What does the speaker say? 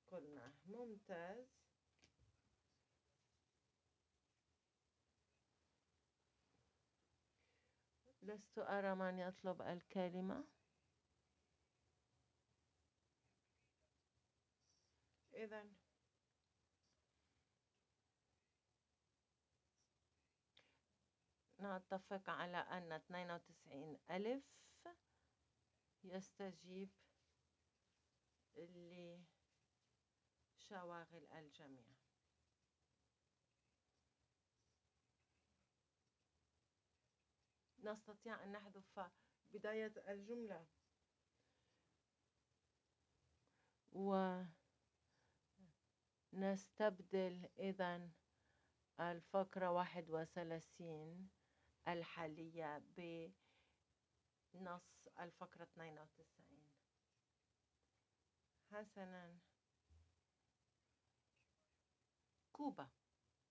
قلنا ممتاز. لست أرى من يطلب الكلمة. إذن نتفق على أن 92,000 يستجيب لشواغل الجميع. نستطيع أن نحذف بداية الجملة ونستبدل إذن الفقرة 31 الحالية بنص الفقرة 92. حسناً. كوبا.